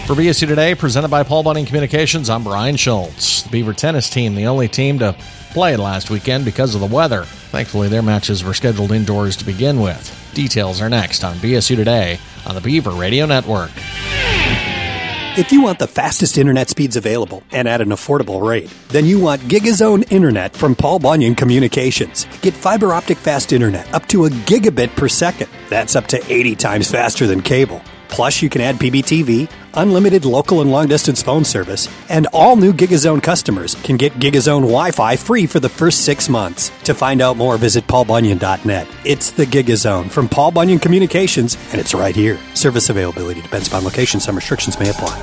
For BSU Today, presented by Paul Bunyan Communications, I'm Brian Schultz. The Beaver tennis team, the only team to play last weekend because of the weather. Thankfully, their matches were scheduled indoors to begin with. Details are next on BSU Today on the Beaver Radio Network. If you want the fastest internet speeds available and at an affordable rate, then you want GigaZone Internet from Paul Bunyan Communications. Get fiber optic fast internet up to a gigabit per second. That's up to 80 times faster than cable. Plus, you can add PBTV, unlimited local and long-distance phone service, and all new GigaZone customers can get GigaZone Wi-Fi free for the first 6 months. To find out more, visit paulbunyan.net. It's the GigaZone from Paul Bunyan Communications, and it's right here. Service availability depends upon location. Some restrictions may apply.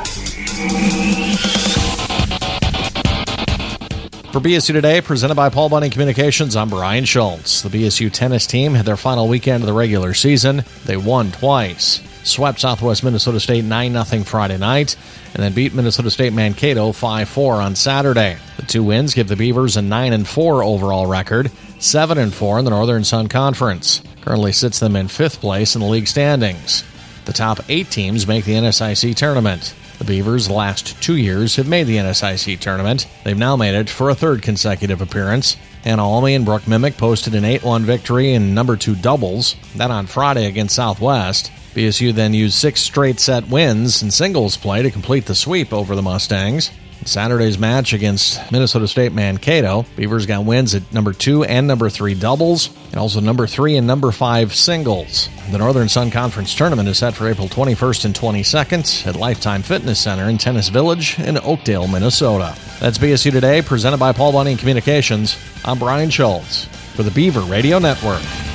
For BSU Today, presented by Paul Bunyan Communications, I'm Brian Schultz. The BSU tennis team had their final weekend of the regular season. They won twice. Swept Southwest Minnesota State 9-0 Friday night, and then beat Minnesota State Mankato 5-4 on Saturday. The two wins give the Beavers a 9-4 overall record, 7-4 in the Northern Sun Conference. Currently sits them in 5th place in the league standings. The top 8 teams make the NSIC tournament. The Beavers, the last 2 years, have made the NSIC tournament. They've now made it for a third consecutive appearance. Hannah Almy and Brooke Mimic posted an 8-1 victory in number 2 doubles. That on Friday against Southwest. BSU then used 6 straight set wins in singles play to complete the sweep over the Mustangs. In Saturday's match against Minnesota State Mankato, Beavers got wins at number 2 and number 3 doubles, and also number 3 and number 5 singles. The Northern Sun Conference Tournament is set for April 21st and 22nd at Lifetime Fitness Center in Tennis Village in Oakdale, Minnesota. That's BSU Today, presented by Paul Bunyan Communications. I'm Brian Schultz for the Beaver Radio Network.